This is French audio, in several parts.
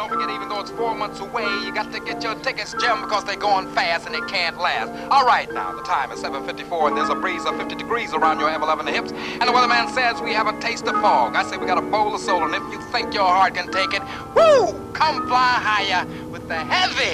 don't forget, even though it's 4 months away, you got to get your tickets, Jim, because they're going fast and they can't last. All right, now, the time is 7:54, and there's a breeze of 50 degrees around your M11 hips, and the weatherman says we have a taste of fog. I say we got a bowl of soul, and if you think your heart can take it, woo, come fly higher with the heavy.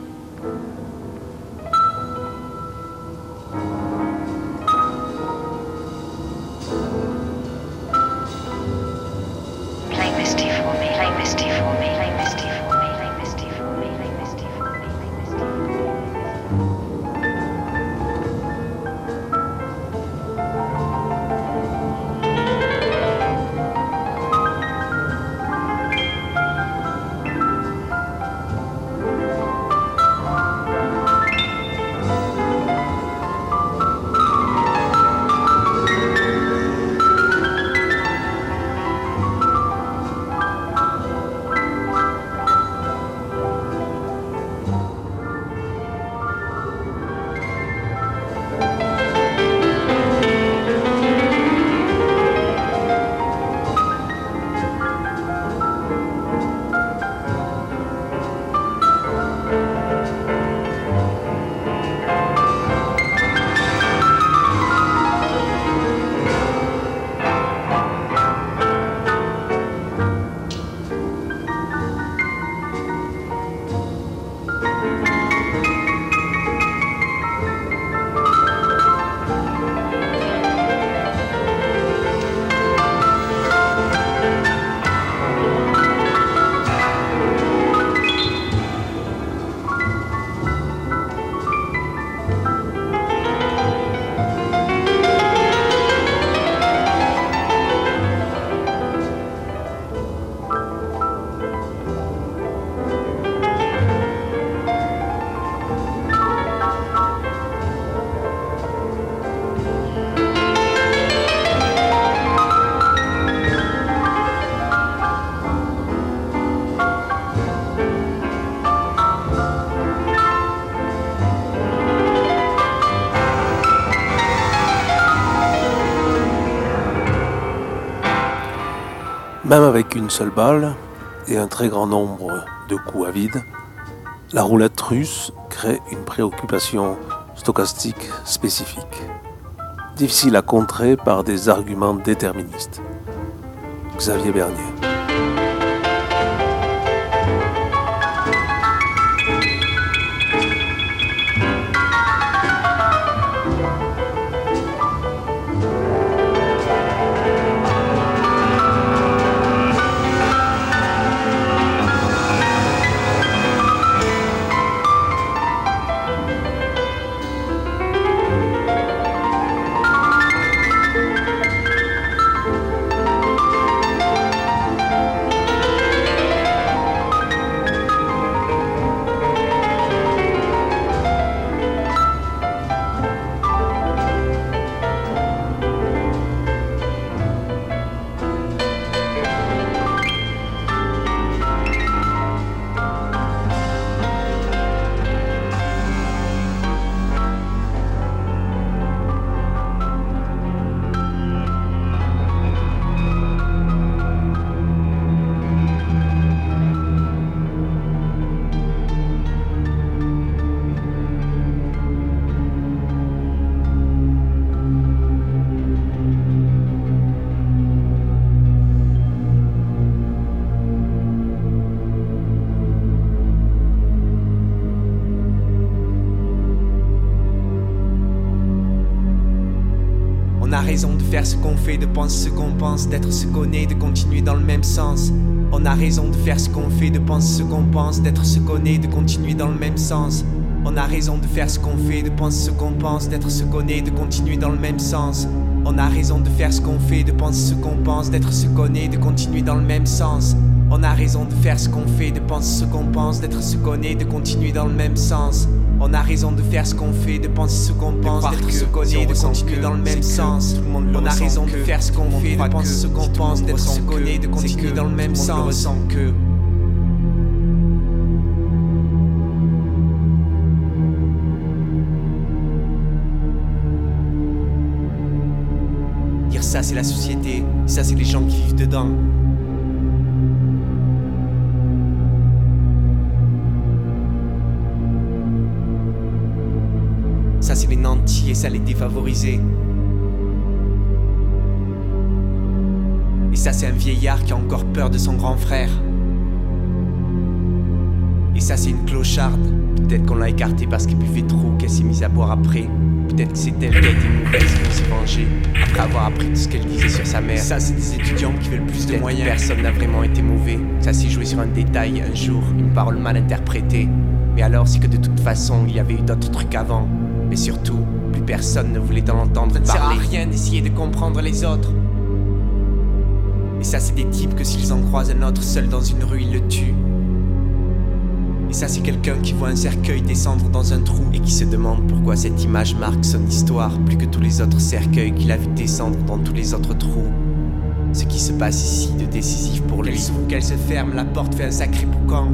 Même avec une seule balle et un très grand nombre de coups à vide, la roulette russe crée une préoccupation stochastique spécifique, difficile à contrer par des arguments déterministes. Xavier Bernier. On a raison de faire ce qu'on fait, de penser ce qu'on pense, d'être ce qu'on est, de continuer dans le même sens. On a raison de faire ce qu'on fait, de penser ce qu'on pense, d'être ce qu'on est, de continuer dans le même sens. On a raison de faire ce qu'on fait, de penser ce qu'on pense, d'être ce qu'on est, de continuer dans le même sens. On a raison de faire ce qu'on fait, de penser ce qu'on pense, d'être ce qu'on est, de continuer dans le même sens. On a raison de faire ce qu'on fait, de penser ce qu'on pense, d'être ce qu'on est, de continuer dans le même sens. On a raison de faire ce qu'on fait, de penser ce qu'on pense, d'être ce qu'on est, de continuer dans le même sens. On a raison de faire ce qu'on fait, de penser ce qu'on pense, d'être ce qu'on est, de continuer dans le même sens. Dire ça c'est la société, ça c'est les gens qui vivent dedans. ça c'est les nantis et ça les défavorisés. Et ça c'est un vieillard qui a encore peur de son grand frère. Et ça c'est une clocharde. Peut-être qu'on l'a écartée parce qu'elle buvait trop, qu'elle s'est mise à boire après. Peut-être que c'est elle qui a été mauvaise, qu'on s'est vengé après avoir appris tout ce qu'elle disait sur sa mère. Ça c'est des étudiants qui veulent plus de moyens. Personne n'a vraiment été mauvais. Ça s'est joué sur un détail, un jour, une parole mal interprétée. Mais alors c'est que de toute façon il y avait eu d'autres trucs avant. Mais surtout, plus personne ne voulait en entendre parler. Ça ne sert à rien d'essayer de comprendre les autres. Et ça c'est des types que s'ils en croisent un autre seul dans une rue ils le tuent. Et ça c'est quelqu'un qui voit un cercueil descendre dans un trou et qui se demande pourquoi cette image marque son histoire plus que tous les autres cercueils qu'il a vu descendre dans tous les autres trous. Ce qui se passe ici de décisif pour lui. Qu'elle s'ouvre, qu'elle se ferme, la porte fait un sacré boucan.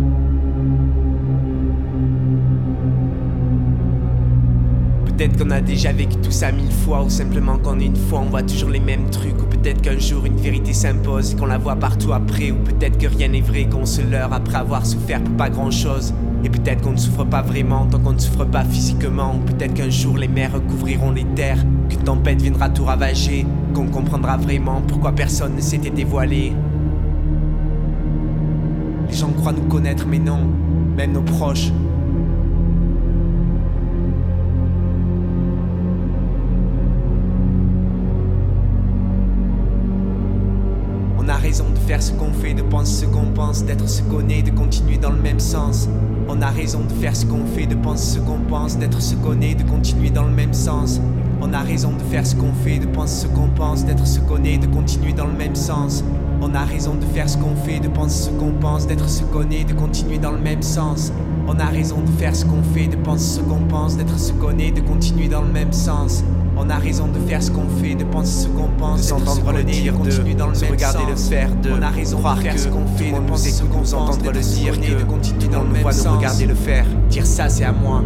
Peut-être qu'on a déjà vécu tout ça 1000 fois, ou simplement qu'en une fois on voit toujours les mêmes trucs. Ou peut-être qu'un jour une vérité s'impose et qu'on la voit partout après. Ou peut-être que rien n'est vrai, qu'on se leurre après avoir souffert pour pas grand chose. Et peut-être qu'on ne souffre pas vraiment tant qu'on ne souffre pas physiquement. Ou peut-être qu'un jour les mers recouvriront les terres, qu'une tempête viendra tout ravager, qu'on comprendra vraiment pourquoi personne ne s'était dévoilé. Les gens croient nous connaître mais non, même nos proches. On a raison de faire ce qu'on fait, de penser ce qu'on pense, d'être ce qu'on est, de continuer dans le même sens. On a raison de faire ce qu'on fait, de penser ce qu'on pense, d'être ce qu'on est, de continuer dans le même sens. On a raison de faire ce qu'on fait, de penser ce qu'on pense, d'être ce qu'on est, de continuer dans le même sens. On a raison de faire ce qu'on fait, de penser ce qu'on pense, d'être ce qu'on est, de continuer dans le même sens. On a raison de faire ce qu'on fait, de penser ce qu'on pense, d'être ce qu'on est, de continuer dans le même sens. On a raison de faire ce qu'on fait, de penser ce qu'on pense, de s'entendre le dire, de continuer dans le même regarder sens. Le faire, de on a raison de faire ce qu'on fait, de penser ce qu'on pense, entendre le dire, de continuer dans le même sens. De regarder le faire, dire ça c'est à moi.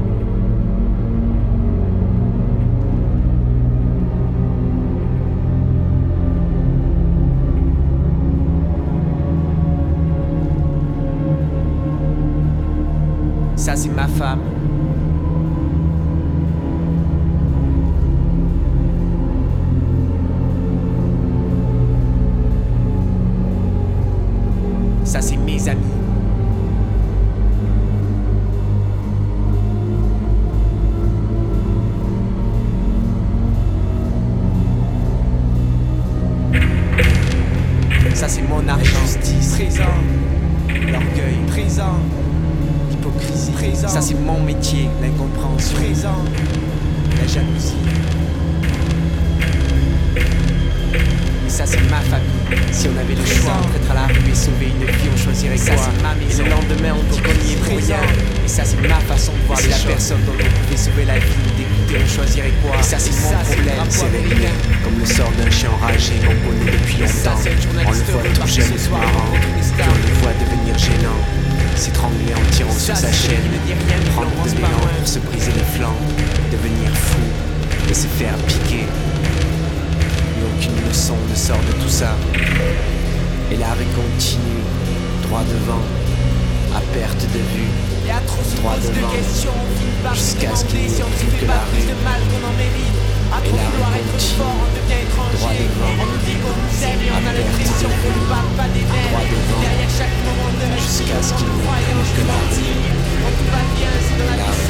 Ça c'est ma femme. Ça c'est mes amis. Ça c'est mon argent. Justice présent. L'orgueil présent. L'hypocrisie présent. Ça c'est mon métier. L'incompréhension présent. La jalousie. Ça c'est ma famille. Si on avait le choix entre être à la rue et sauver une vie, on choisirait quoi? Ça c'est ma maison. Et le lendemain on dit qu'on y est présent. Et ça c'est ma façon de voir la personne dont on pouvait sauver la vie. D'écouter, on choisirait quoi? Et ça c'est mon problème, c'est le mien. Comme le sort d'un chien enragé qu'on connaît depuis longtemps. On le voit tout jeune et marrant, puis on le voit devenir gênant. S'étrangler en tirant sur sa chaîne, prendre de l'élan pour se briser les flancs, devenir fou et se faire piquer. Aucune leçon ne sort de tout ça. Et la rue continue, droit devant, à perte de vue, droit devant, jusqu'à ce qu'il n'y ait plus que la rue. Et la rue continue, droit devant, à perte de vue, droit devant, jusqu'à ce qu'il n'y ait plus que la rue. Et la rue continue, droit devant,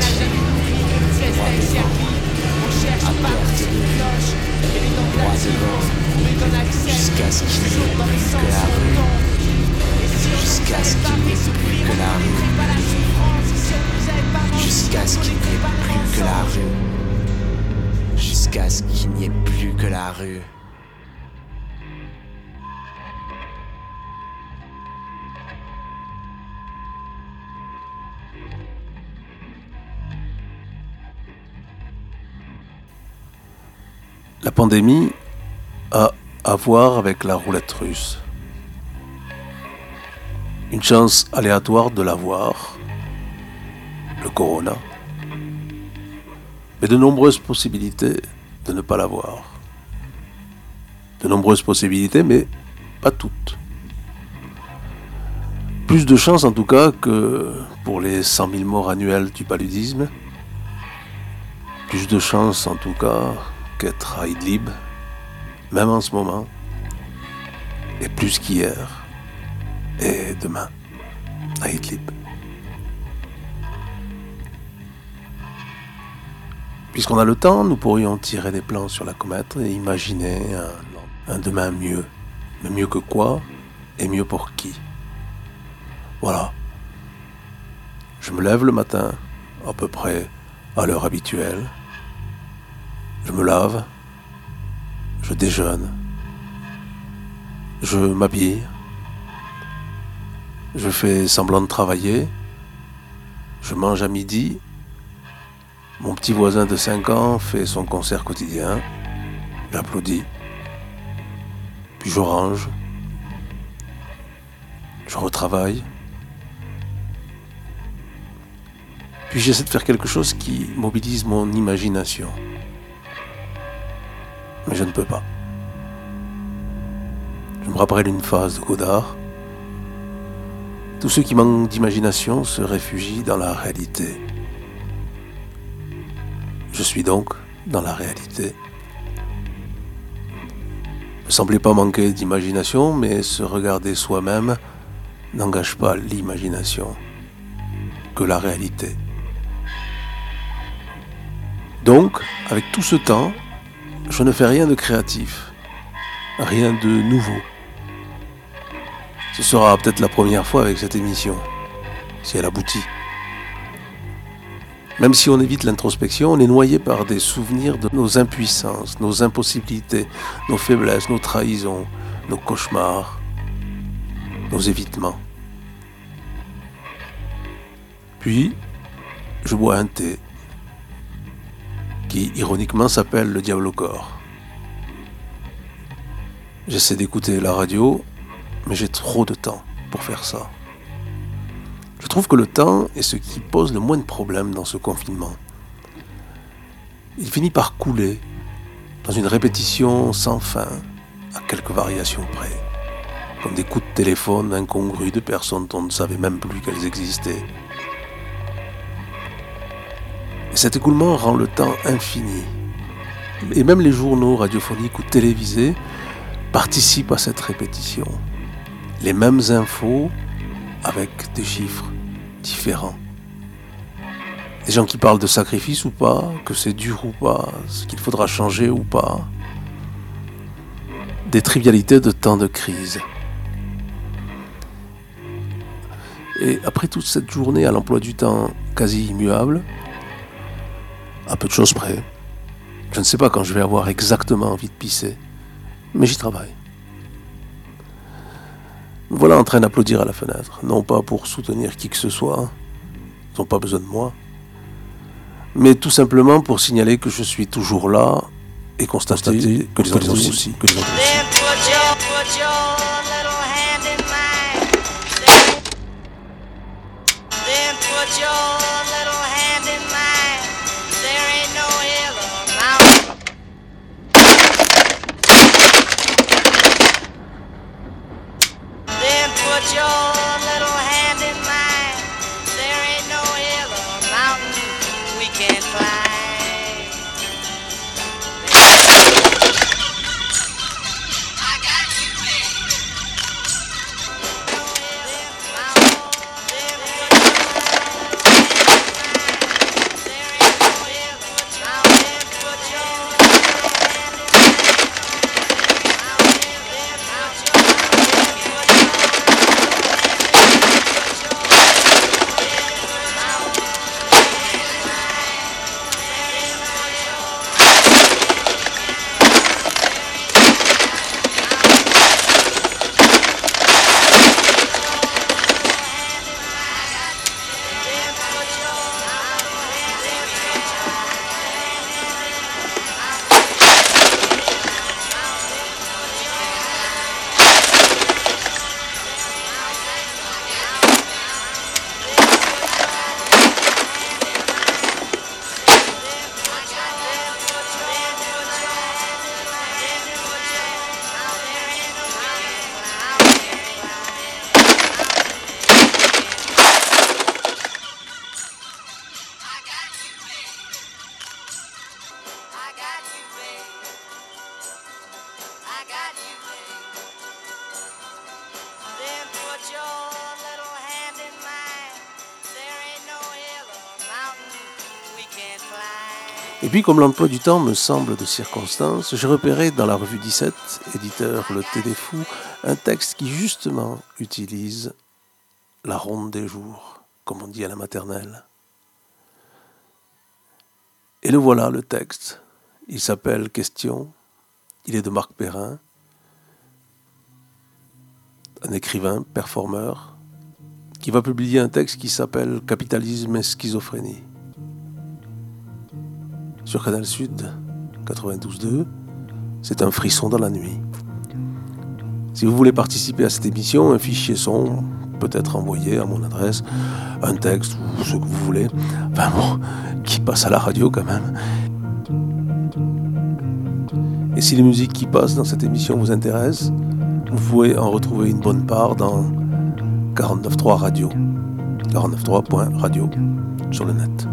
à perte de vue, droit devant, jusqu'à ce qu'il n'y ait plus que la rue, jusqu'à ce qu'il n'y ait plus que la rue, jusqu'à ce qu'il n'y ait plus que la rue, jusqu'à ce qu'il n'y ait plus que la rue. La pandémie a à voir avec la roulette russe. Une chance aléatoire de l'avoir, le corona, mais de nombreuses possibilités de ne pas l'avoir. De nombreuses possibilités, mais pas toutes. Plus de chances en tout cas que pour les 100 000 morts annuels du paludisme, plus de chance en tout cas qu'être à Idlib, même en ce moment, et plus qu'hier, et demain, à Idlib. Puisqu'on a le temps, nous pourrions tirer des plans sur la comète et imaginer un demain mieux. Mais mieux que quoi et mieux pour qui? Voilà. Je me lève le matin, à peu près à l'heure habituelle. Je me lave, je déjeune, je m'habille, je fais semblant de travailler, je mange à midi. Mon petit voisin de 5 ans fait son concert quotidien. J'applaudis. Puis je range. Je retravaille. Puis j'essaie de faire quelque chose qui mobilise mon imagination. Mais je ne peux pas. Je me rappelle une phrase de Godard. Tous ceux qui manquent d'imagination se réfugient dans la réalité. Je suis donc dans la réalité. Ne semblait pas manquer d'imagination, mais se regarder soi-même n'engage pas l'imagination, que la réalité. Donc, avec tout ce temps, je ne fais rien de créatif, rien de nouveau. Ce sera peut-être la première fois avec cette émission, si elle aboutit. Même si on évite l'introspection, on est noyé par des souvenirs de nos impuissances, nos impossibilités, nos faiblesses, nos trahisons, nos cauchemars, nos évitements. Puis, je bois un thé qui, ironiquement, s'appelle le diable au corps. J'essaie d'écouter la radio, mais j'ai trop de temps pour faire ça. Je trouve que le temps est ce qui pose le moins de problèmes dans ce confinement. Il finit par couler dans une répétition sans fin, à quelques variations près, comme des coups de téléphone incongrus de personnes dont on ne savait même plus qu'elles existaient. Et cet écoulement rend le temps infini. Et même les journaux radiophoniques ou télévisés participent à cette répétition. Les mêmes infos avec des chiffres différents. Des gens qui parlent de sacrifice ou pas, que c'est dur ou pas, ce qu'il faudra changer ou pas. Des trivialités de temps de crise. Et après toute cette journée à l'emploi du temps quasi immuable, à peu de choses près, je ne sais pas quand je vais avoir exactement envie de pisser, mais j'y travaille. Me voilà en train d'applaudir à la fenêtre, non pas pour soutenir qui que ce soit, ils n'ont pas besoin de moi, mais tout simplement pour signaler que je suis toujours là et constater que les autres aussi. Et puis, comme l'emploi du temps me semble de circonstance, j'ai repéré dans la revue 17, éditeur Le Thé des Fous, un texte qui justement utilise la ronde des jours, comme on dit à la maternelle. Et le voilà, le texte. Il s'appelle Question. Il est de Marc Perrin, un écrivain, performeur, qui va publier un texte qui s'appelle Capitalisme et schizophrénie. Sur Canal Sud 92.2, c'est un frisson dans la nuit. Si vous voulez participer à cette émission, un fichier son peut être envoyé à mon adresse, un texte ou ce que vous voulez, enfin bon, qui passe à la radio quand même. Et si les musiques qui passent dans cette émission vous intéressent, vous pouvez en retrouver une bonne part dans 49.3 Radio, 49.3.radio sur le net.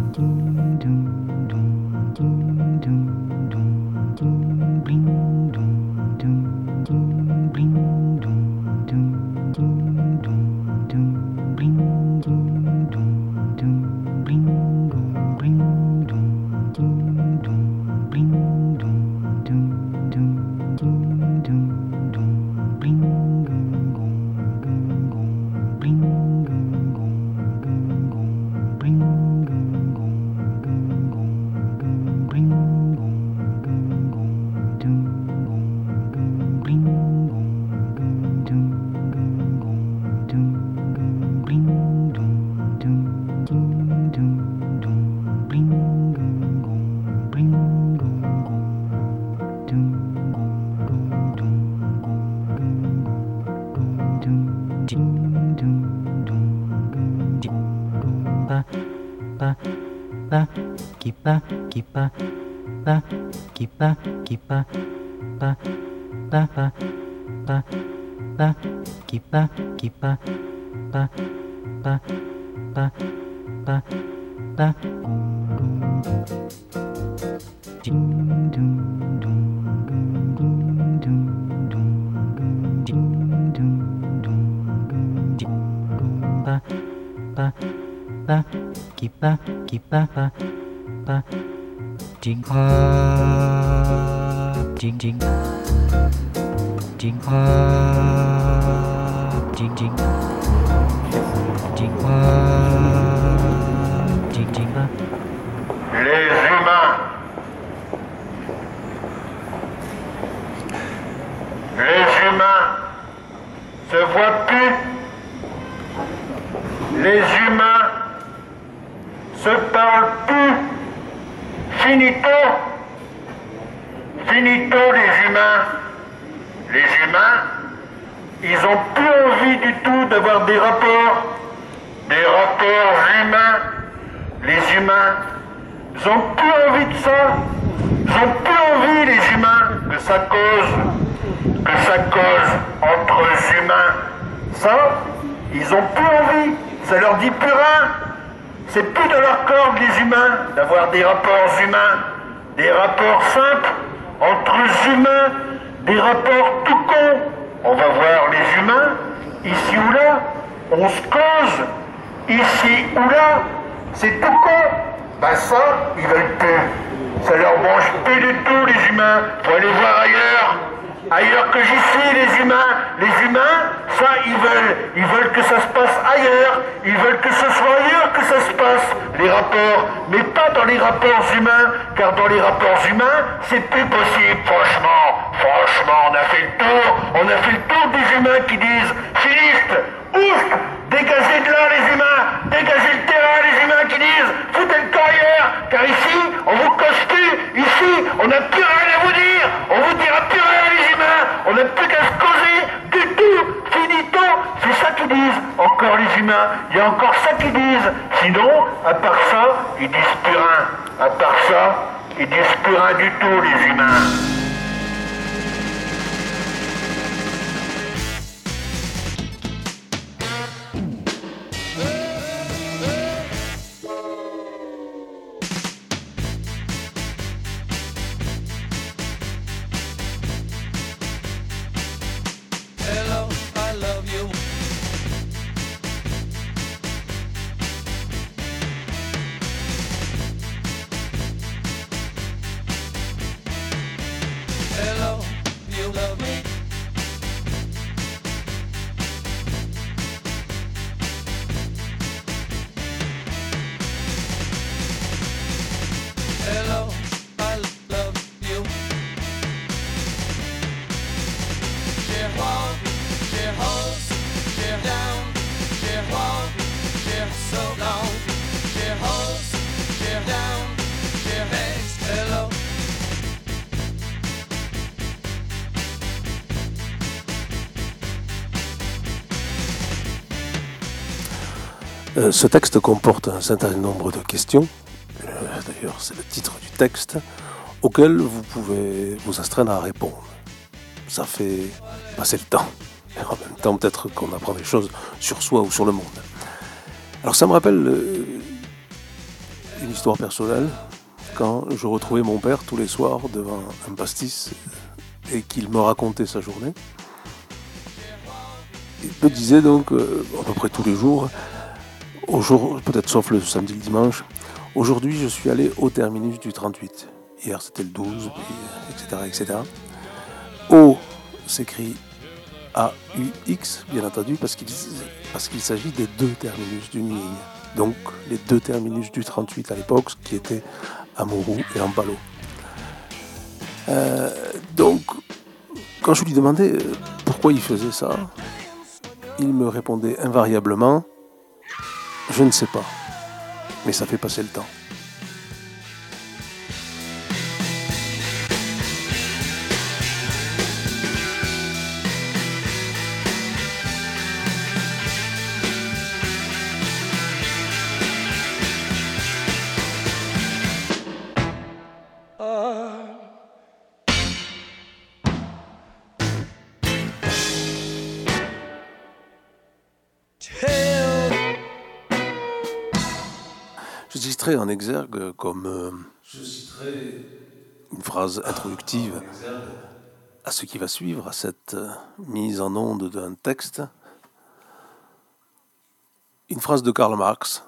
Des rapports humains, des rapports simples entre humains, des rapports tout cons. On va voir les humains, ici ou là, on se cause, ici ou là, c'est tout con. Ben ça, ils veulent plus. Ça leur branche plus du tout les humains. Faut aller voir ailleurs que j'ici les humains. Les humains, ça ils veulent que ça se passe ailleurs. Ils veulent que ce soit ailleurs que ça se passe, les rapports, mais pas dans les rapports humains, car dans les rapports humains, c'est plus possible, franchement, on a fait le tour des humains qui disent, finistes, ouf, dégagez de là les humains, dégagez le terrain les humains qui disent, foutez le carrière, car ici, on vous cause plus, ici, on n'a plus rien à vous dire, on vous dira plus rien les humains, on n'a plus qu'à se causer du tout, finito, c'est ça qu'ils disent, encore les humains, il y a encore ça qu'ils disent, sinon, à part ça, ils disent plus rien, à part ça, ils disent plus rien du tout les humains. Ce texte comporte un certain nombre de questions, d'ailleurs c'est le titre du texte, auxquelles vous pouvez vous astreindre à répondre. Ça fait passer le temps. Et en même temps, peut-être qu'on apprend des choses sur soi ou sur le monde. Alors ça me rappelle une histoire personnelle, quand je retrouvais mon père tous les soirs devant un pastis et qu'il me racontait sa journée. Il me disait donc, à peu près tous les jours, peut-être sauf le samedi et le dimanche, aujourd'hui je suis allé au terminus du 38. Hier c'était le 12, puis, etc. O s'écrit AUX, bien entendu, parce qu'il s'agit des deux terminus d'une ligne. Donc les deux terminus du 38 à l'époque, qui étaient à Mourou et en Ballot. Donc, quand je lui demandais pourquoi il faisait ça, il me répondait invariablement « Je ne sais pas, mais ça fait passer le temps ». Je citerai en exergue comme une phrase introductive à ce qui va suivre, à cette mise en onde d'un texte, une phrase de Karl Marx,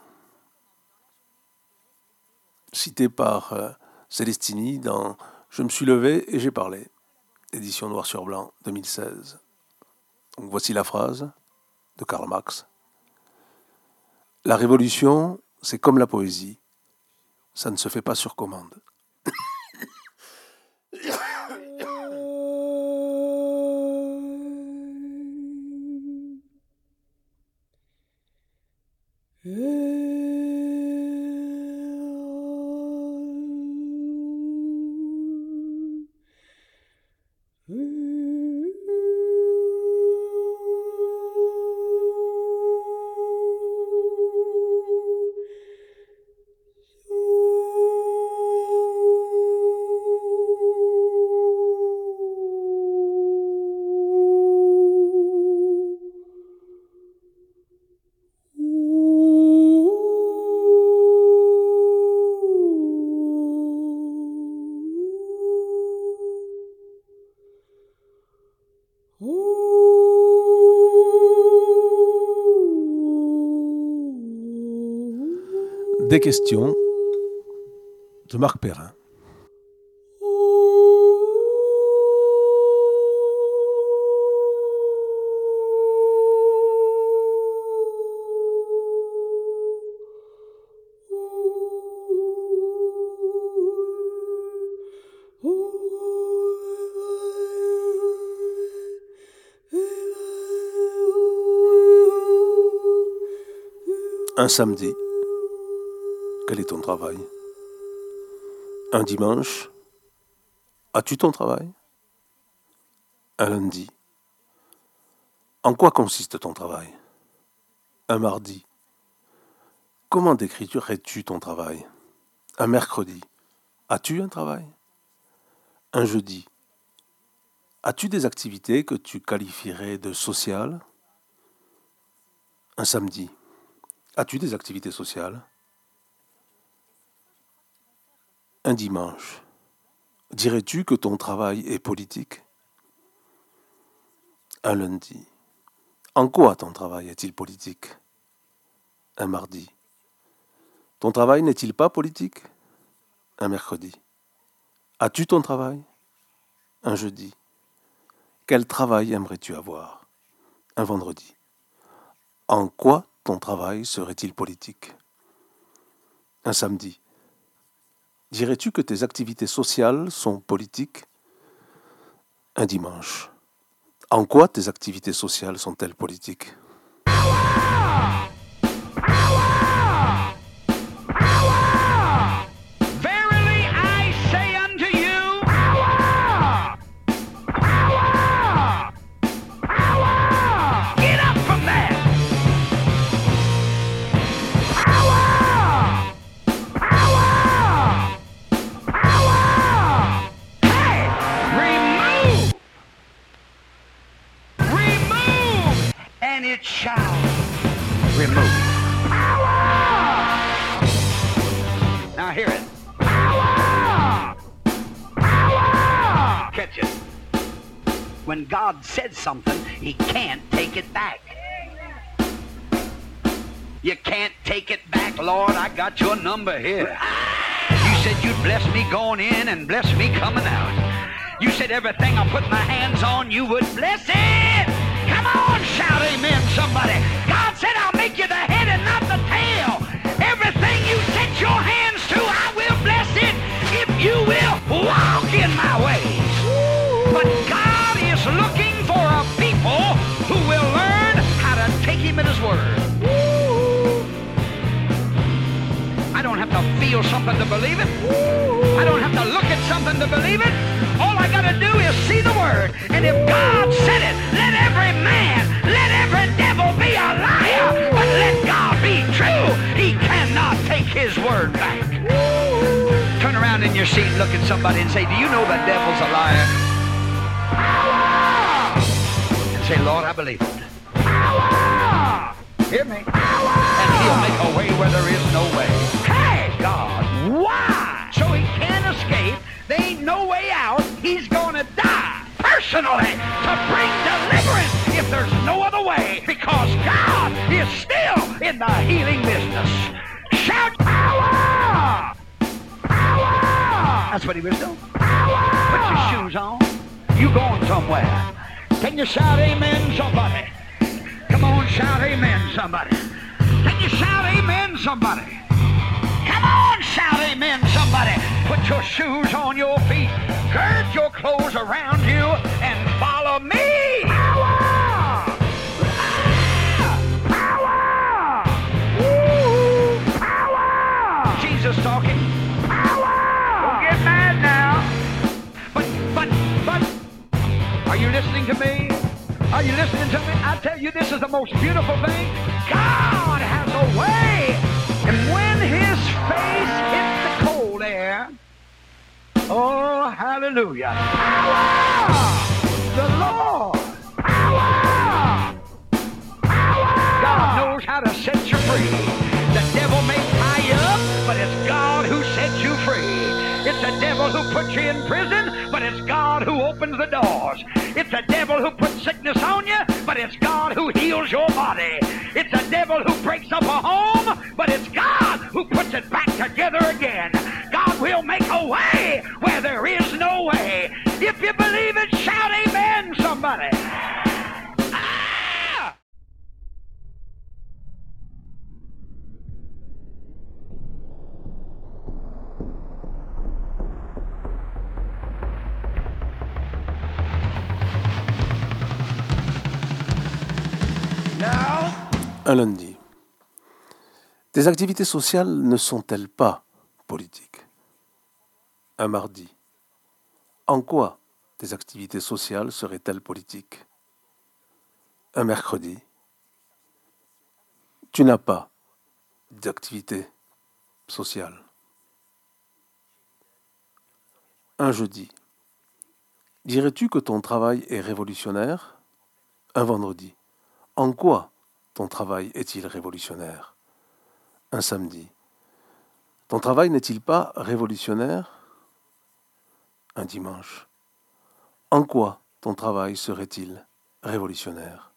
citée par Célestini dans « Je me suis levé et j'ai parlé », édition noir sur blanc 2016. Donc voici la phrase de Karl Marx. « La révolution, c'est comme la poésie, ça ne se fait pas sur commande. » Des questions de Marc Perrin. Un samedi. Quel est ton travail? Un dimanche, as-tu ton travail? Un lundi. En quoi consiste ton travail? Un mardi. Comment décrirais-tu ton travail? Un mercredi. As-tu un travail? Un jeudi. As-tu des activités que tu qualifierais de sociales? Un samedi. As-tu des activités sociales? Un dimanche. Dirais-tu que ton travail est politique? Un lundi. En quoi ton travail est-il politique? Un mardi. Ton travail n'est-il pas politique? Un mercredi. As-tu ton travail? Un jeudi. Quel travail aimerais-tu avoir? Un vendredi. En quoi ton travail serait-il politique? Un samedi. Dirais-tu que tes activités sociales sont politiques? Un dimanche. En quoi tes activités sociales sont-elles politiques? Verily I say unto you, get up from there. and it shall remove. Power! Now hear it. Power! Power! Catch it. When God said something, he can't take it back. You can't take it back, Lord. I got your number here. You said you'd bless me going in and bless me coming out. You said everything I put my hands on, you would bless it. Come on, shout amen, somebody. God said I'll make you the head and not the tail. Everything you set your hands to, I will bless it if you will walk in my ways. But God is looking for a people who will learn how to take him at his word. I don't have to feel something to believe it. I don't have to look at something to believe it. All I got to do is see the word. And if God said it, let every man, let every devil be a liar. But let God be true. He cannot take his word back. Turn around in your seat and look at somebody and say, do you know the devil's a liar? Power! And say, Lord, I believe it. Power! Hear me? Power! And he'll make a way where there is no way. Hey, God, why? So he can't escape. There ain't no way out. He's gonna die personally to bring deliverance if there's no other way, because God is still in the healing business. Shout power! Power! That's what he was doing. Power! Put your shoes on. You going somewhere. Can you shout amen, somebody? Come on, shout amen, somebody. Can you shout amen, somebody? Come on, shout amen, somebody. Put your shoes on your feet. Gird your clothes around you and follow me. Power! Power! Woo! Power! Jesus talking. Power! Don't get mad now. But, are you listening to me? Are you listening to me? I tell you, this is the most beautiful thing. God has a way. And when his face hits the cold air, oh, hallelujah. Power! The Lord. Power! Power! God knows how to set you free. The devil may tie you up, but it's God who sets you free. It's the devil who puts you in prison, but it's God who opens the doors. It's the devil who puts sickness on you, but it's God who heals your body. It's the devil who breaks up a home, but it's God who puts it back together again. God will make a way where there is no way. If you believe it, shout amen, somebody. Ah! Un lundi. Tes activités sociales ne sont-elles pas politiques? Un mardi. En quoi tes activités sociales seraient-elles politiques? Un mercredi. Tu n'as pas d'activité sociale. Un jeudi. Dirais-tu que ton travail est révolutionnaire? Un vendredi. En quoi ton travail est-il révolutionnaire? Un samedi. Ton travail n'est-il pas révolutionnaire? Un dimanche. En quoi ton travail serait-il révolutionnaire?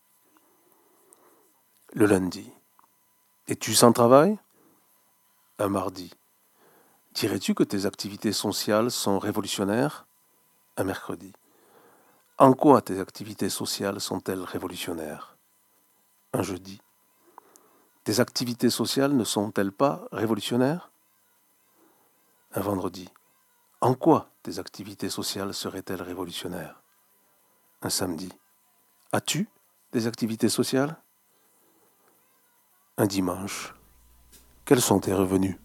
Le lundi. Es-tu sans travail? Un mardi. Dirais-tu que tes activités sociales sont révolutionnaires? Un mercredi. En quoi tes activités sociales sont-elles révolutionnaires? Un jeudi. Tes activités sociales ne sont-elles pas révolutionnaires? Un vendredi. En quoi tes activités sociales seraient-elles révolutionnaires? Un samedi. As-tu des activités sociales? Un dimanche. Quels sont tes revenus?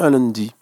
Un lundi.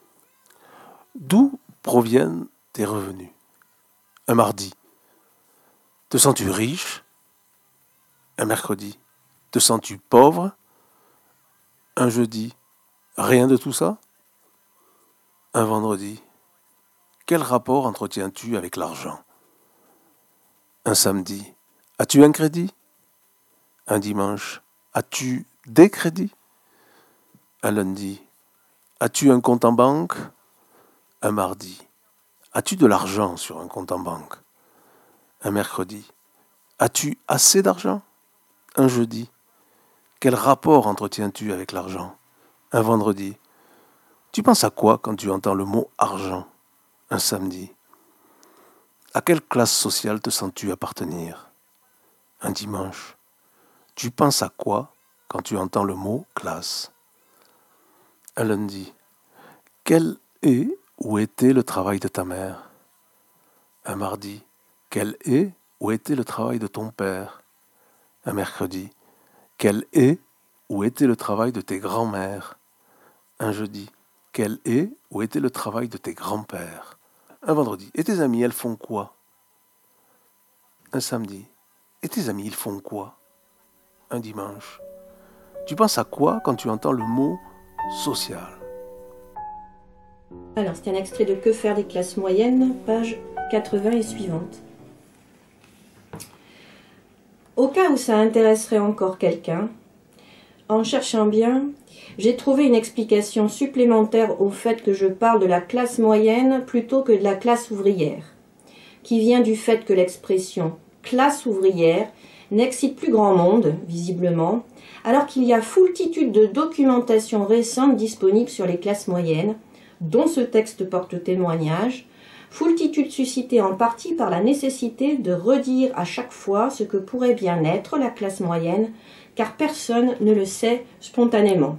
D'où proviennent tes revenus? Un mardi. Te sens-tu riche? Un mercredi. Te sens-tu pauvre? Un jeudi. Rien de tout ça? Un vendredi. Quel rapport entretiens-tu avec l'argent? Un samedi. As-tu un crédit? Un dimanche. As-tu des crédits? Un lundi. As-tu un compte en banque? Un mardi. As-tu de l'argent sur un compte en banque? Un mercredi. As-tu assez d'argent? Un jeudi. Quel rapport entretiens-tu avec l'argent? Un vendredi. Tu penses à quoi quand tu entends le mot argent? Un samedi. À quelle classe sociale te sens-tu appartenir? Un dimanche. Tu penses à quoi quand tu entends le mot classe? Un lundi. Quel est ou était le travail de ta mère? Un mardi. Quel est ou était le travail de ton père? Un mercredi. Quel est ou était le travail de tes grands-mères? Un jeudi. Quel est ou était le travail de tes grands-pères? Un vendredi. Et tes amis, elles font quoi? Un samedi. Et tes amis, ils font quoi? Un dimanche. Tu penses à quoi quand tu entends le mot social? Alors, c'est un extrait de Que faire des classes moyennes, page 80 et suivante. Au cas où ça intéresserait encore quelqu'un, en cherchant bien, j'ai trouvé une explication supplémentaire au fait que je parle de la classe moyenne plutôt que de la classe ouvrière, qui vient du fait que l'expression classe ouvrière n'excite plus grand monde, visiblement, alors qu'il y a foultitude de documentation récente disponible sur les classes moyennes, dont ce texte porte témoignage, foultitude suscitée en partie par la nécessité de redire à chaque fois ce que pourrait bien être la classe moyenne, car personne ne le sait spontanément.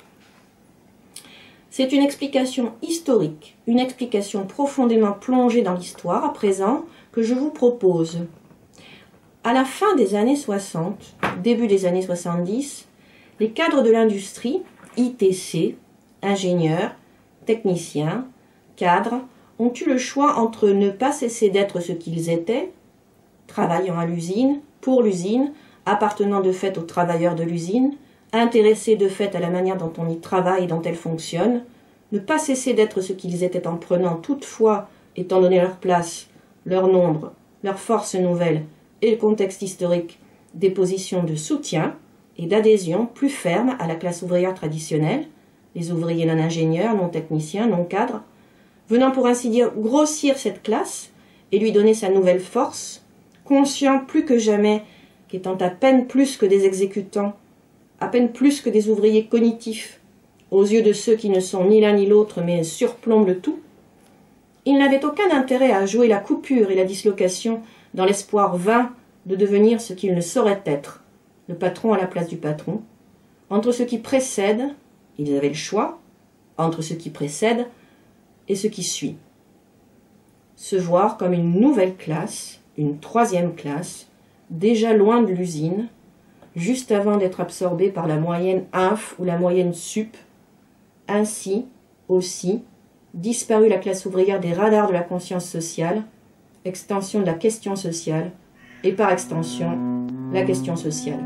C'est une explication historique, une explication profondément plongée dans l'histoire à présent que je vous propose. À la fin des années 60, début des années 70, les cadres de l'industrie, ITC, ingénieurs, techniciens, cadres, ont eu le choix entre ne pas cesser d'être ce qu'ils étaient, travaillant à l'usine, pour l'usine, appartenant de fait aux travailleurs de l'usine, intéressés de fait à la manière dont on y travaille et dont elle fonctionne, ne pas cesser d'être ce qu'ils étaient en prenant toutefois, étant donné leur place, leur nombre, leur force nouvelle et le contexte historique, des positions de soutien et d'adhésion plus fermes à la classe ouvrière traditionnelle, les ouvriers non ingénieurs, non techniciens, non cadres, venant pour ainsi dire grossir cette classe et lui donner sa nouvelle force, conscient plus que jamais qu'étant à peine plus que des exécutants, à peine plus que des ouvriers cognitifs, aux yeux de ceux qui ne sont ni l'un ni l'autre mais surplombent le tout, ils n'avaient aucun intérêt à jouer la coupure et la dislocation dans l'espoir vain de devenir ce qu'ils ne sauraient être, le patron à la place du patron. Entre ce qui précède, ils avaient le choix, entre ce qui précède et ce qui suit. Se voir comme une nouvelle classe, une troisième classe, déjà loin de l'usine, juste avant d'être absorbée par la moyenne inf ou la moyenne sup. Ainsi, aussi, disparut la classe ouvrière des radars de la conscience sociale, extension de la question sociale, et par extension, la question sociale.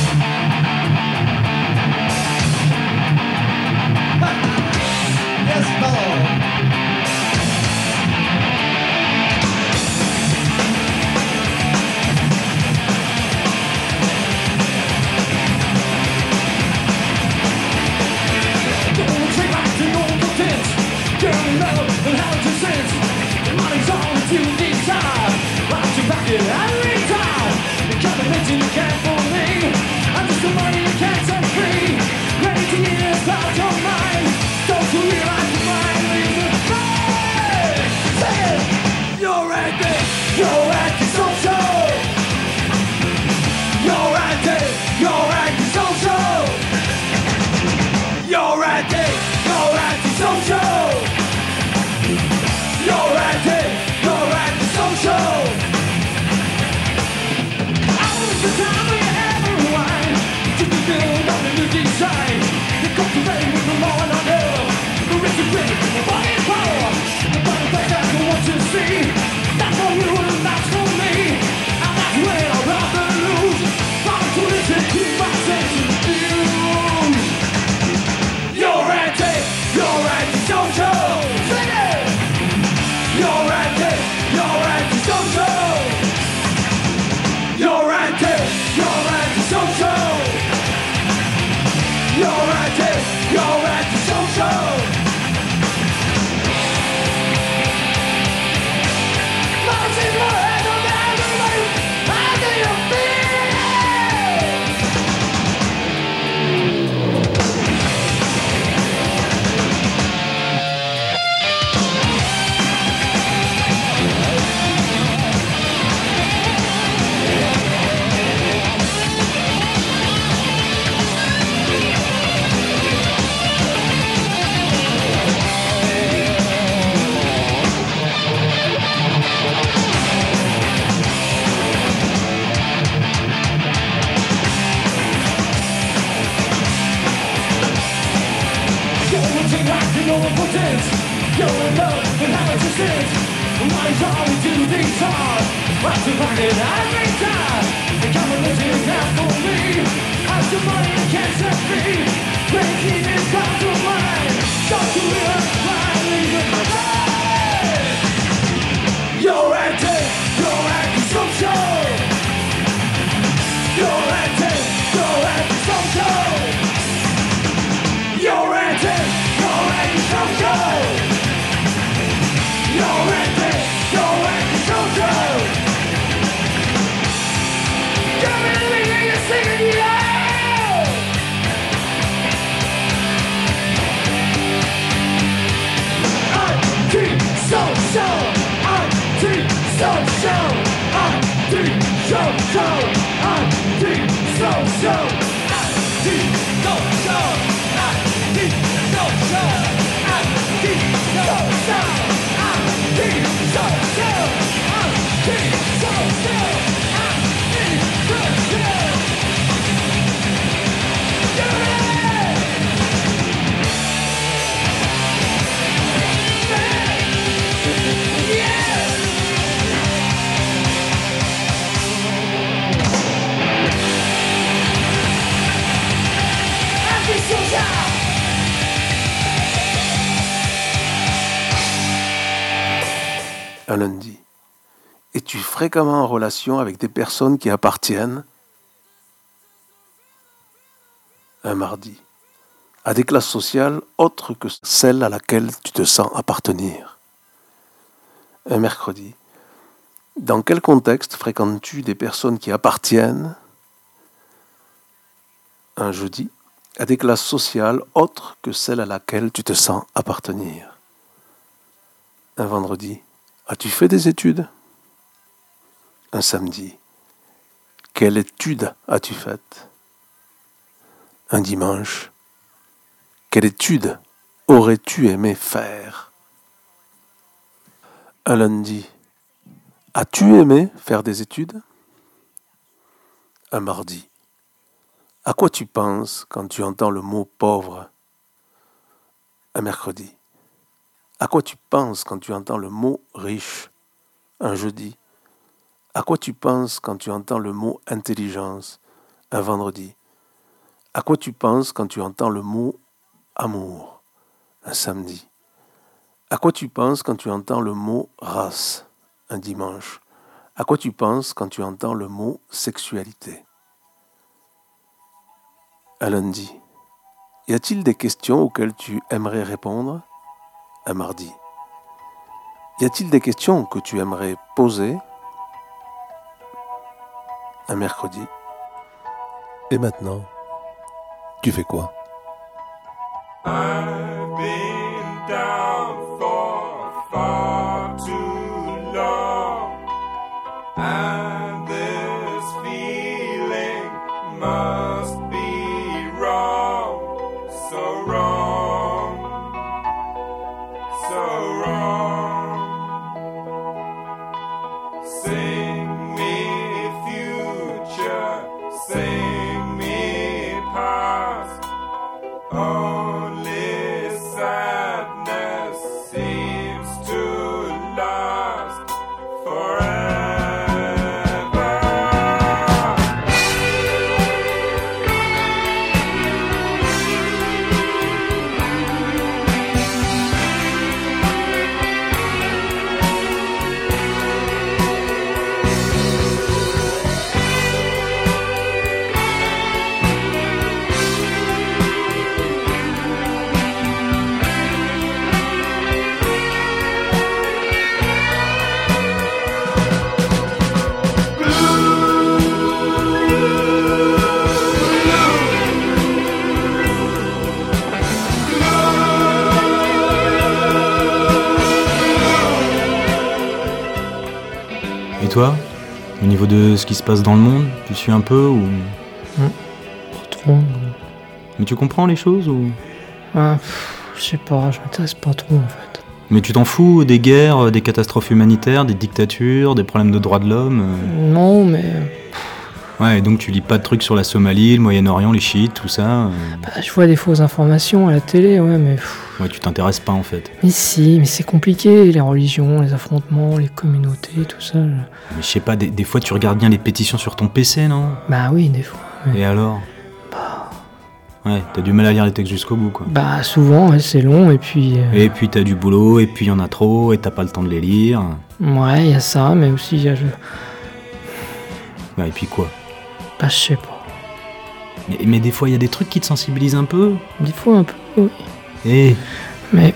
Yes, Lord. Every time you come and mention you can't for me. Un lundi. Es-tu fréquemment en relation avec des personnes qui appartiennent, un mardi, à des classes sociales autres que celles à laquelle tu te sens appartenir? Un mercredi. Dans quel contexte fréquentes-tu des personnes qui appartiennent, un jeudi, à des classes sociales autres que celles à laquelle tu te sens appartenir? Un vendredi. As-tu fait des études? Un samedi. Quelle étude as-tu faite? Un dimanche. Quelle étude aurais-tu aimé faire? Un lundi. As-tu aimé faire des études? Un mardi. À quoi tu penses quand tu entends le mot pauvre? Un mercredi. À quoi tu penses quand tu entends le mot riche? Un jeudi. À quoi tu penses quand tu entends le mot intelligence? Un vendredi. À quoi tu penses quand tu entends le mot amour? Un samedi. À quoi tu penses quand tu entends le mot race? Un dimanche. À quoi tu penses quand tu entends le mot sexualité? Un lundi. Y a-t-il des questions auxquelles tu aimerais répondre? Un mardi. Y a-t-il des questions que tu aimerais poser? Un mercredi. Et maintenant, tu fais quoi? I've been down for far too long, and this feeling must be wrong, so wrong, so wrong. Sing me future, sing me past. Only sadness seems to last forever. Et toi, au niveau de ce qui se passe dans le monde, tu suis un peu ou... Pas trop. Mais tu comprends les choses ou... Je sais pas, je m'intéresse pas trop en fait. Mais tu t'en fous des guerres, des catastrophes humanitaires, des dictatures, des problèmes de droits de l'homme Non, mais... Ouais, et donc tu lis pas de trucs sur la Somalie, le Moyen-Orient, les chiites, tout ça Bah, je vois des fausses informations à la télé, ouais, mais... Ouais, tu t'intéresses pas en fait. Mais si, mais c'est compliqué, les religions, les affrontements, les communautés, tout ça. Mais je sais pas, des fois tu regardes bien les pétitions sur ton PC, non? Bah oui, des fois. Ouais. Et alors? Ouais, t'as du mal à lire les textes jusqu'au bout, quoi. Bah souvent, ouais, c'est long, et puis... Et puis t'as du boulot, et puis y en a trop, et t'as pas le temps de les lire. Ouais, y a ça, mais aussi y a... Bah, et puis quoi? Bah je sais pas. Mais des fois y a des trucs qui te sensibilisent un peu? Des fois un peu, oui. Et... Mais...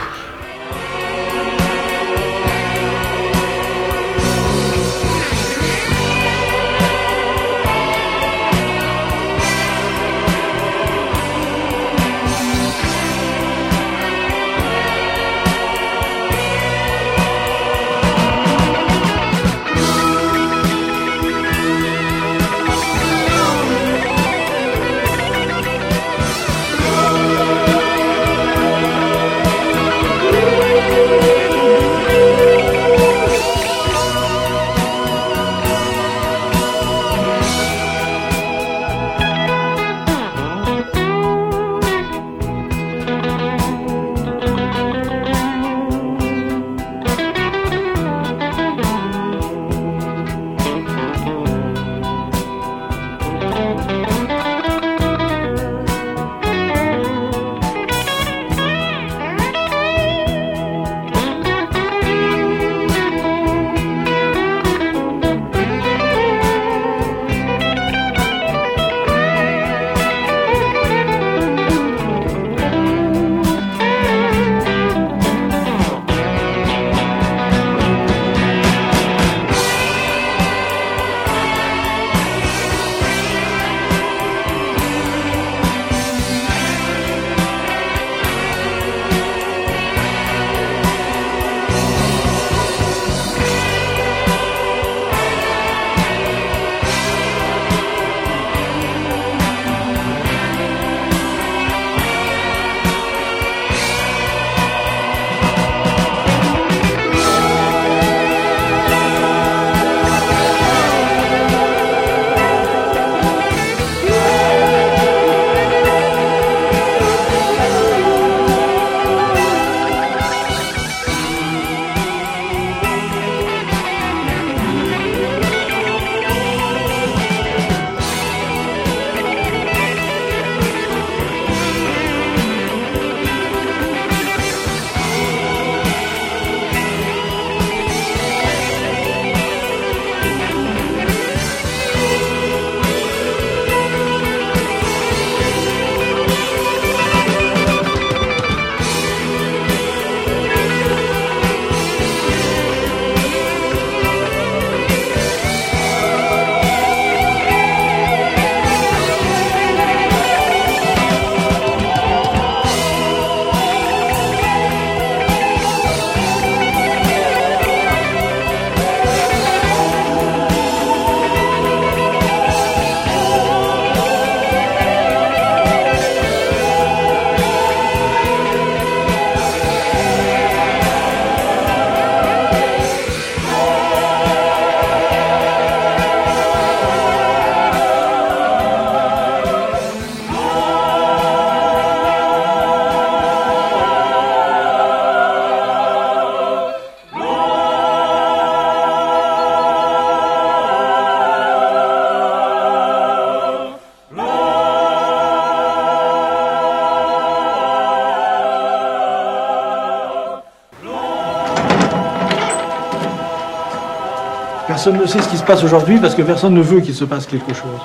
Personne ne sait ce qui se passe aujourd'hui parce que personne ne veut qu'il se passe quelque chose.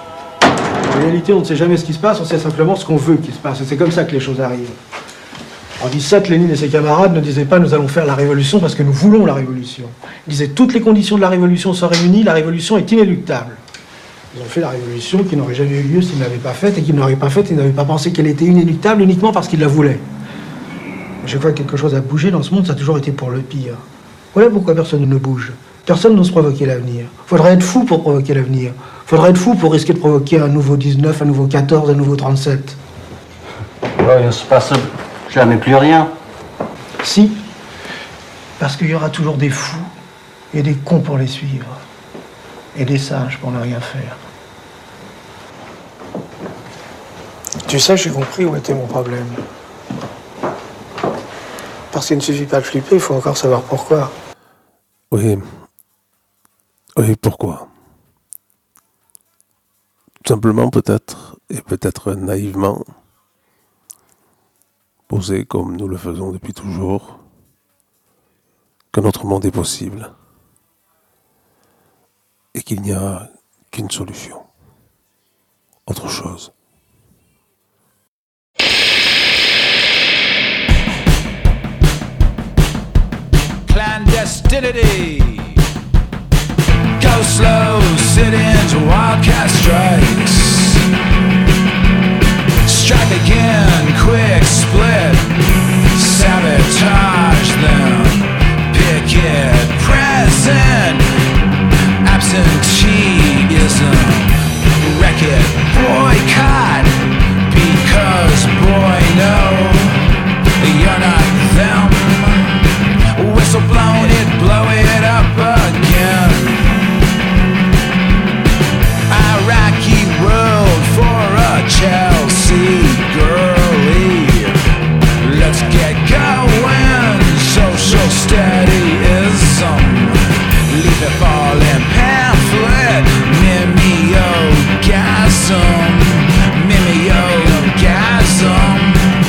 En réalité, on ne sait jamais ce qui se passe, on sait simplement ce qu'on veut qu'il se passe. Et c'est comme ça que les choses arrivent. En 17, Lénine et ses camarades ne disaient pas « nous allons faire la révolution parce que nous voulons la révolution ». Ils disaient « toutes les conditions de la révolution sont réunies, la révolution est inéluctable ». Ils ont fait la révolution qui n'aurait jamais eu lieu s'ils ne l'avaient pas faite, et qu'ils n'auraient pas faite, ils n'avaient pas pensé qu'elle était inéluctable uniquement parce qu'ils la voulaient. À chaque fois que quelque chose a bougé dans ce monde, ça a toujours été pour le pire. Voilà pourquoi personne ne bouge. Personne n'ose provoquer l'avenir. Faudrait être fou pour provoquer l'avenir. Faudrait être fou pour risquer de provoquer un nouveau 19, un nouveau 14, un nouveau 37. Ouais, il ne se passe jamais plus rien. Si. Parce qu'il y aura toujours des fous et des cons pour les suivre. Et des sages pour ne rien faire. Tu sais, j'ai compris où était mon problème. Parce qu'il ne suffit pas de flipper, il faut encore savoir pourquoi. Oui. Oui, pourquoi? Tout simplement peut-être, et peut-être naïvement, poser comme nous le faisons depuis toujours, que notre monde est possible et qu'il n'y a qu'une solution, autre chose. Clandestinity. Go slow, sit into wildcat strikes. Strike again, quick split. Sabotage them. Picket present. Absenteeism. Wreck it, boycott. Because boy, no, you're not them. Whistle blown it, blow it up again. Iraqi road for a Chelsea girlie. Let's get going. Social steadyism. Leave it falling pamphlet. Mimeogasm. Mimeogasm.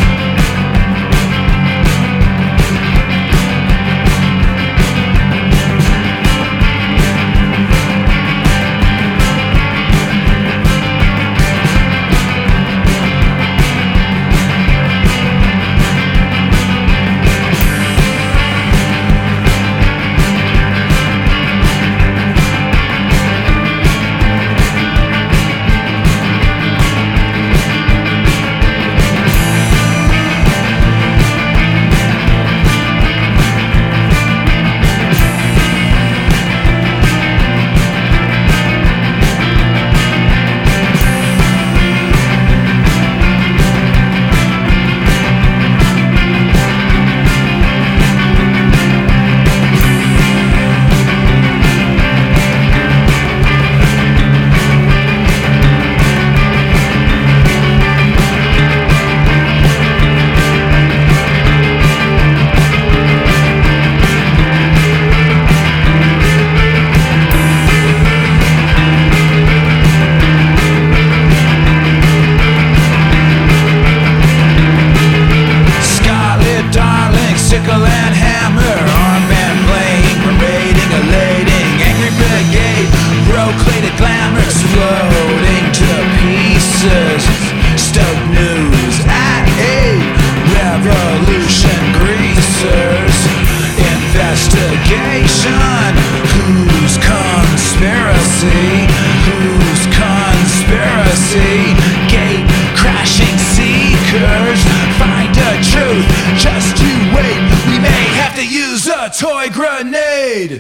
Toy grenade!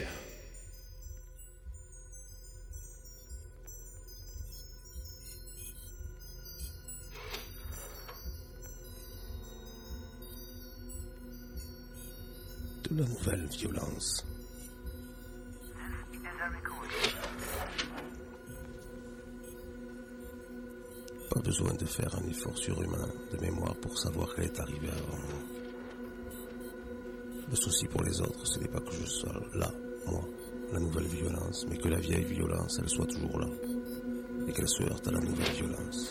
De la nouvelle violence. Pas besoin de faire un effort surhumain de mémoire pour savoir qu'elle est arrivée avant nous. Le souci pour les autres, ce n'est pas que je sois là, moi, la nouvelle violence, mais que la vieille violence, elle soit toujours là, et qu'elle se heurte à la nouvelle violence.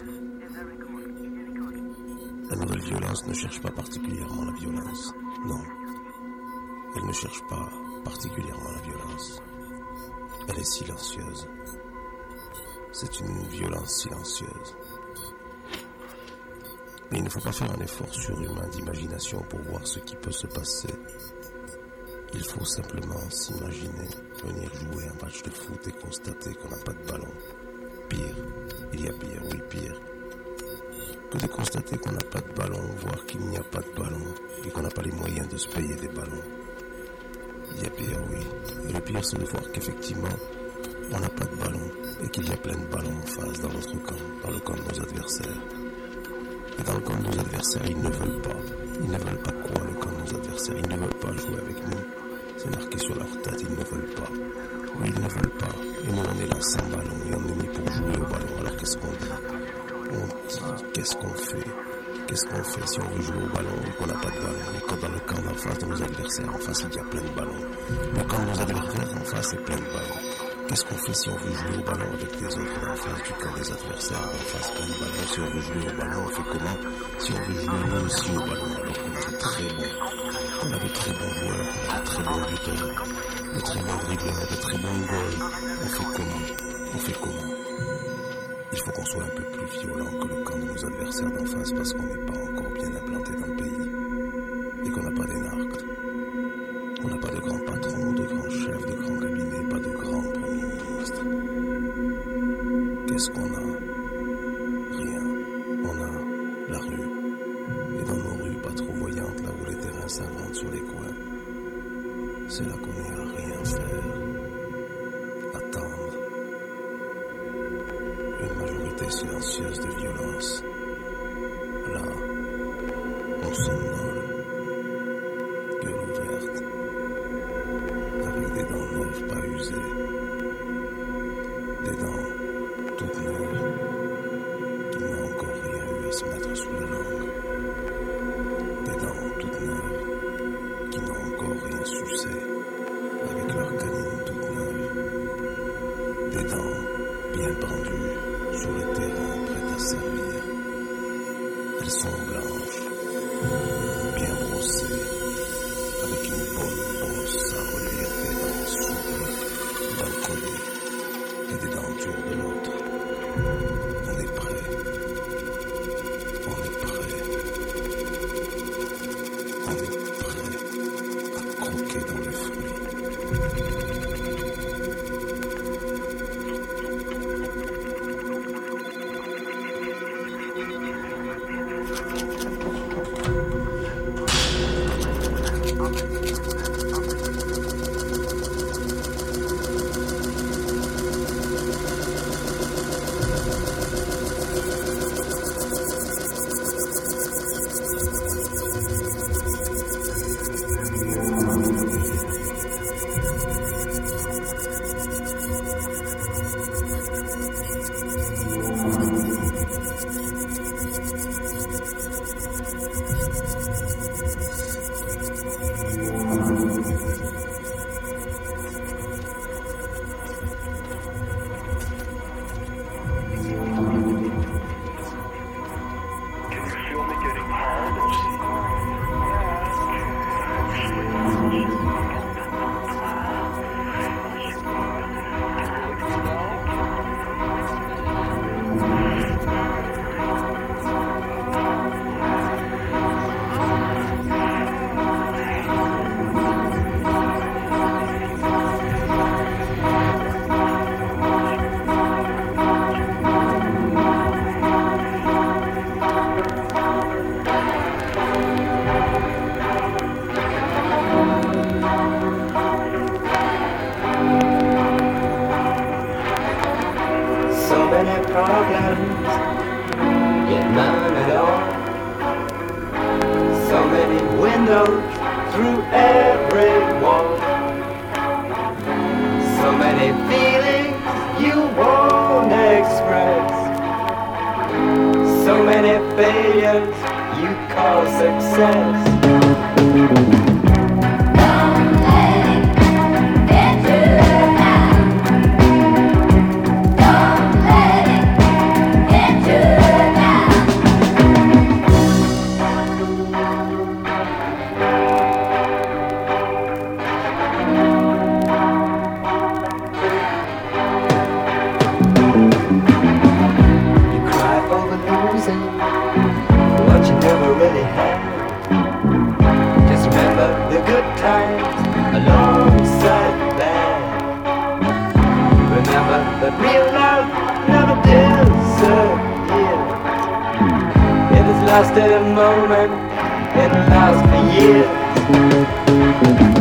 La nouvelle violence ne cherche pas particulièrement la violence, non. Elle ne cherche pas particulièrement la violence. Elle est silencieuse. C'est une violence silencieuse. Mais il ne faut pas faire un effort surhumain d'imagination pour voir ce qui peut se passer. Il faut simplement s'imaginer venir jouer un match de foot et constater qu'on n'a pas de ballon. Pire, il y a pire, oui pire. Que de constater qu'on n'a pas de ballon, voir qu'il n'y a pas de ballon et qu'on n'a pas les moyens de se payer des ballons. Il y a pire, oui. Et le pire, c'est de voir qu'effectivement, on n'a pas de ballon et qu'il y a plein de ballons en face dans notre camp, dans le camp de nos adversaires. Et dans le camp de nos adversaires, ils ne veulent pas. Ils ne veulent pas quoi, le camp de nos adversaires? Ils ne veulent pas jouer avec nous. C'est marqué sur leur tête, ils ne veulent pas. Oui, ils ne veulent pas. Et nous, on est là sans ballon et on est mis pour jouer au ballon. Alors qu'est-ce qu'on dit? Qu'est-ce qu'on fait? Qu'est-ce qu'on fait si on veut jouer au ballon et qu'on n'a pas de ballon? Et quand dans le camp d'en face de nos adversaires en face, il y a plein de ballons. Le camp de nos adversaires en face, c'est plein de ballons. Qu'est-ce qu'on fait si on veut jouer au ballon avec les autres en face du camp des adversaires en face, plein de ballons? Si on veut jouer au ballon, on fait comment? Si on veut jouer nous aussi au ballon, alors qu'on a de très bons joueurs, on a de très bons buteurs, de très bons dribbleurs, de très bons goals. On fait comment? On fait comment? Il faut qu'on soit un peu plus violent que le camp de nos adversaires d'en face parce qu'on n'est pas encore bien implanté dans le pays et qu'on n'a pas d'énarques. On n'a pas de grands patrons, de grands chefs, de grands cabinets, pas de grands premiers ministres. Qu'est-ce qu'on a? Rien. On a la rue. Et dans nos rues pas trop voyantes, là où les terrains s'inventent sur les coins, c'est là qu'on est à rien faire. Attendre. Une majorité silencieuse de violence. Là, on somnole. Gueule ouverte. Avec des dents neuves pas usées. Des dents toutes neuves. Qui n'ont encore rien eu à se mettre sous la langue. Des dents toutes neuves. Qui n'ont encore rien sucé. Avec leurs canines toutes neuves. Des dents bien pendues sur le terrain prêtes à servir. Elles sont blanches, bien brossées, avec une bonne brosse à relire des dents souples d'un côté et des dentures de l'autre. On est prêt. On est prêt. On est prêt à croquer dans le fruit. Through every wall, so many feelings you won't express, so many failures you call success. But real love never disappears. If it's lost in a moment, it'll last for years.